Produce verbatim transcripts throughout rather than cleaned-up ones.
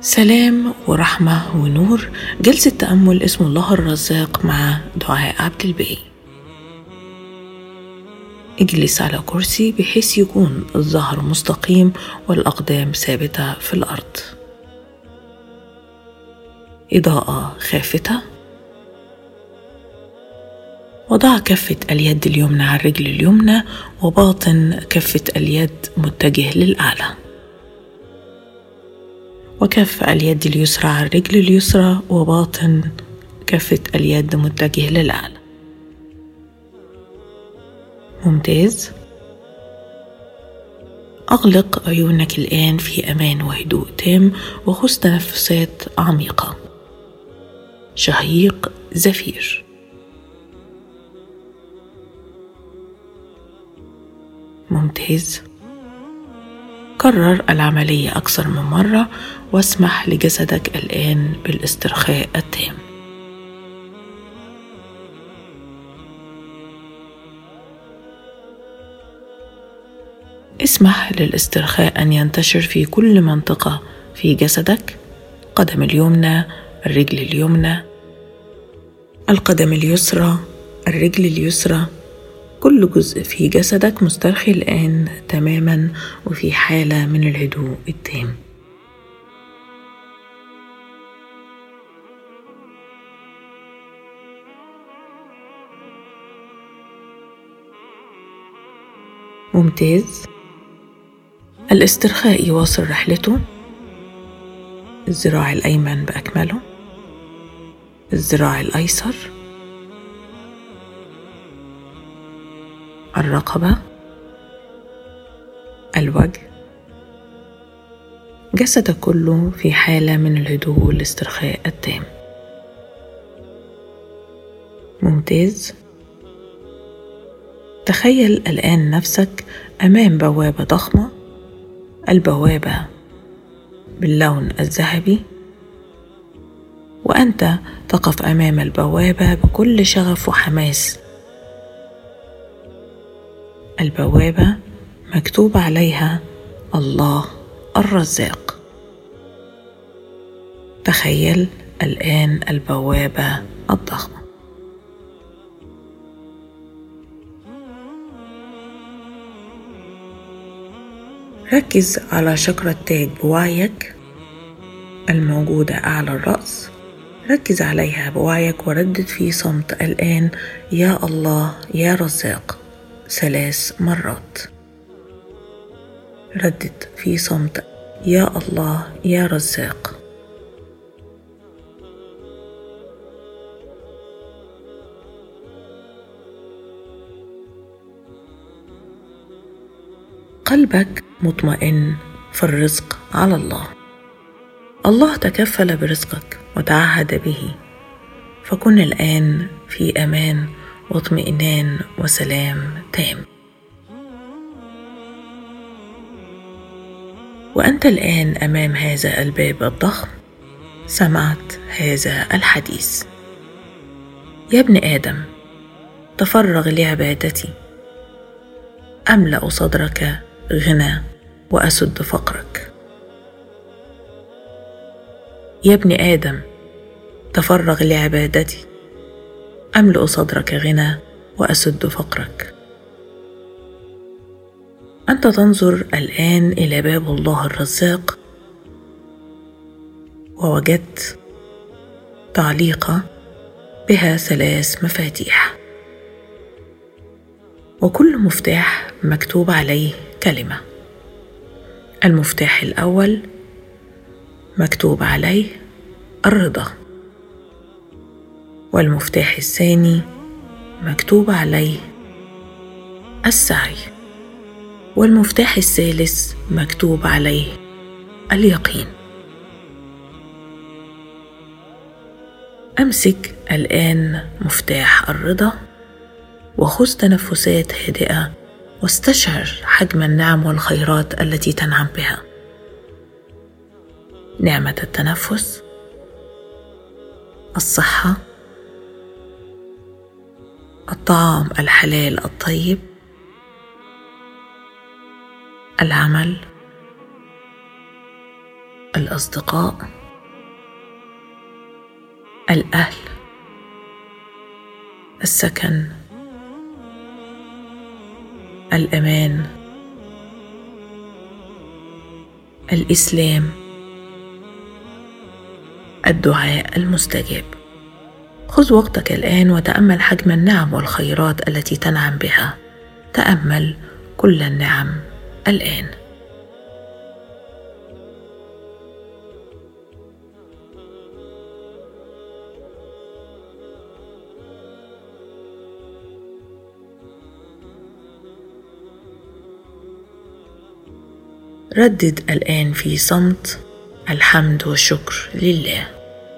سلام ورحمة ونور. جلسة تأمل اسم الله الرزاق مع دعاء عبد الباقي. اجلس على كرسي بحيث يكون الظهر مستقيم والأقدام ثابتة في الأرض. إضاءة خافتة. وضع كفة اليد اليمنى على الرجل اليمنى وباطن كفة اليد متجه للأعلى، وكف اليد اليسرى على الرجل اليسرى وباطن كفة اليد متجه للأعلى. ممتاز. أغلق عيونك الآن في أمان وهدوء تام وخذ تنفسات عميقة. شهيق زفير. ممتاز. كرر العملية أكثر من مرة واسمح لجسدك الآن بالاسترخاء التام. اسمح للاسترخاء أن ينتشر في كل منطقة في جسدك: القدم اليمنى، الرجل اليمنى، القدم اليسرى، الرجل اليسرى. كل جزء في جسدك مسترخي الآن تماما وفي حالة من الهدوء التام. ممتاز. الاسترخاء يواصل رحلته. الذراع الأيمن بأكمله، الذراع الأيسر، الرقبة، الوجه. جسدك كله في حالة من الهدوء والاسترخاء التام. ممتاز. تخيل الآن نفسك أمام بوابة ضخمة، البوابة باللون الذهبي، وأنت تقف أمام البوابة بكل شغف وحماس. البوابة مكتوب عليها الله الرزاق. تخيل الآن البوابة الضخمة. ركز على شكرة التاج بوعيك الموجودة أعلى الرأس. ركز عليها بوعيك وردد في صمت الآن: يا الله يا رزاق، ثلاث مرات. ردد في صمت: يا الله يا رزاق. قلبك مطمئن في الرزق على الله. الله تكفل برزقك وتعهد به، فكن الآن في أمان واطمئنان وسلام تام. وأنت الآن أمام هذا الباب الضخم سمعت هذا الحديث: يا ابن آدم، تفرغ لعبادتي، أملأ صدرك غنى وأسد فقرك. يا ابن آدم، تفرغ لعبادتي، أملأ صدرك غنى وأسد فقرك. أنت تنظر الآن إلى باب الله الرزاق، ووجدت تعليقة بها ثلاث مفاتيح، وكل مفتاح مكتوب عليه كلمة. المفتاح الأول مكتوب عليه الرضا، والمفتاح الثاني مكتوب عليه السعي، والمفتاح الثالث مكتوب عليه اليقين. أمسك الآن مفتاح الرضا وخذ تنفسات هادئة واستشعر حجم النعم والخيرات التي تنعم بها. نعمة التنفس، الصحة، الطعام الحلال الطيب، العمل، الأصدقاء، الأهل، السكن، الأمان، الإسلام، الدعاء المستجاب. خذ وقتك الآن وتأمل حجم النعم والخيرات التي تنعم بها. تأمل كل النعم الآن. ردد الآن في صمت الحمد والشكر لله.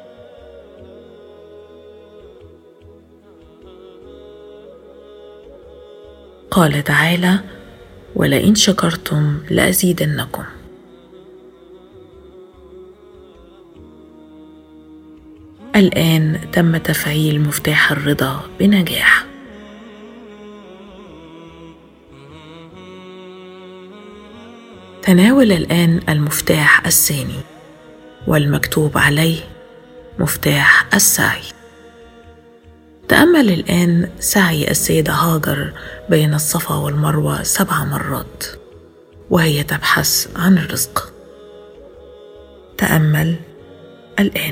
قال تعالى: ولئن شكرتم لأزيدنكم. الآن تم تفعيل مفتاح الرضا بنجاح. تناول الآن المفتاح الثاني والمكتوب عليه مفتاح السعي. تأمل الآن سعي السيدة هاجر بين الصفا والمروة سبع مرات وهي تبحث عن الرزق. تأمل الآن.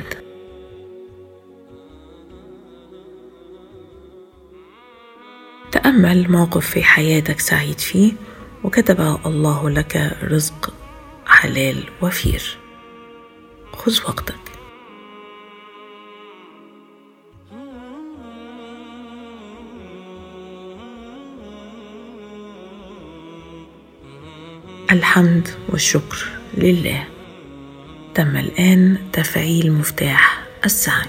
تأمل موقف في حياتك سعيد فيه وكتب الله لك رزق حلال وفير. خذ وقتك. الحمد والشكر لله. تم الآن تفعيل مفتاح السعي.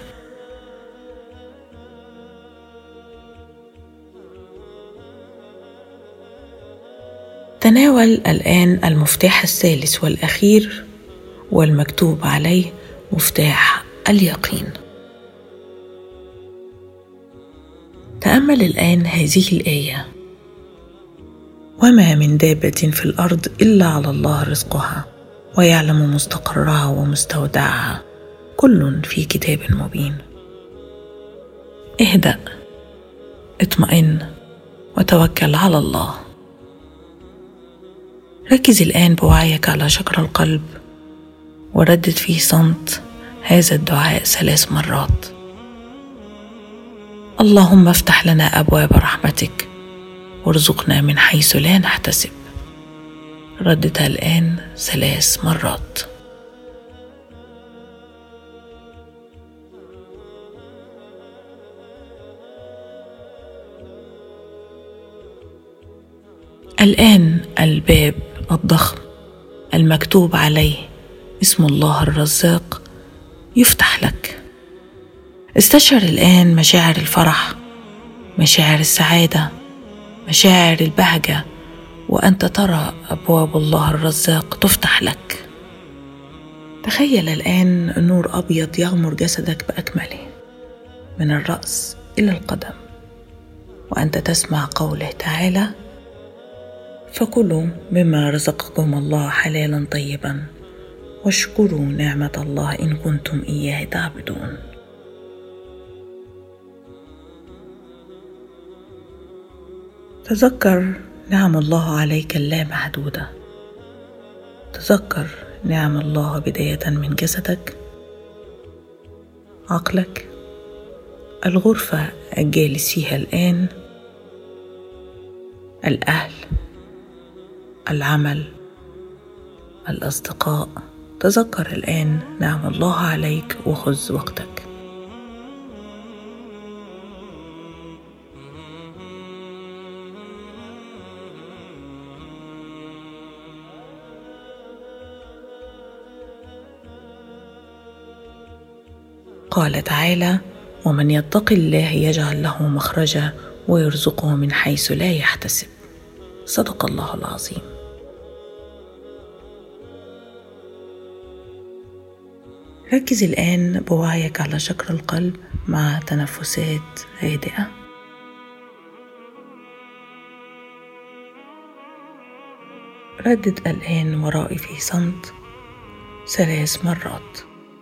تناول الآن المفتاح الثالث والأخير والمكتوب عليه مفتاح اليقين. تأمل الآن هذه الآية: وما من دابة في الأرض إلا على الله رزقها ويعلم مستقرها ومستودعها كل في كتاب مبين. اهدأ، اطمئن، وتوكل على الله. ركز الآن بوعيك على شكر القلب وردد في صمت هذا الدعاء ثلاث مرات: اللهم افتح لنا أبواب رحمتك وارزقنا من حيث لا نحتسب. رددها الآن ثلاث مرات. الآن الباب الضخم المكتوب عليه اسم الله الرزاق يفتح لك. استشعر الآن مشاعر الفرح، مشاعر السعادة، مشاعر البهجة، وأنت ترى أبواب الله الرزاق تفتح لك. تخيل الآن نور أبيض يغمر جسدك بأكمله من الرأس إلى القدم، وأنت تسمع قوله تعالى: فكلوا مما رزقكم الله حلالا طيبا واشكروا نعمة الله إن كنتم إياه تعبدون. تذكر نعم الله عليك اللامحدودة. تذكر نعم الله بداية من جسدك، عقلك، الغرفة الجالس فيها الآن، الأهل، العمل، الأصدقاء. تذكر الآن نعم الله عليك وخذ وقتك. قال تعالى: ومن يتق الله يجعل له مخرجا ويرزقه من حيث لا يحتسب. صدق الله العظيم. ركز الآن بوعيك على شكر القلب مع تنفسات هادئة. ردد الآن ورائي في صمت: ثلاث مرات.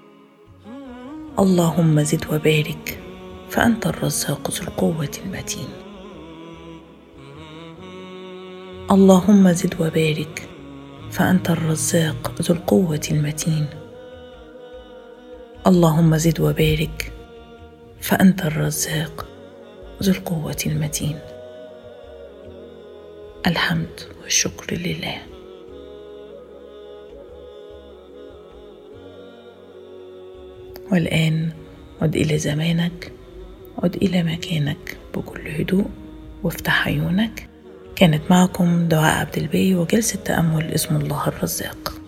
اللهم زد وبارك فأنت الرزاق ذو القوة المتين. اللهم زد وبارك فأنت الرزاق ذو القوة المتين. اللهم زد وبارك فأنت الرزاق ذو القوة المتين. الحمد والشكر لله. والآن عد إلى زمانك، عد إلى مكانك بكل هدوء وافتح عيونك. كانت معكم دعاء عبد الباقي وجلسة تأمل اسم الله الرزاق.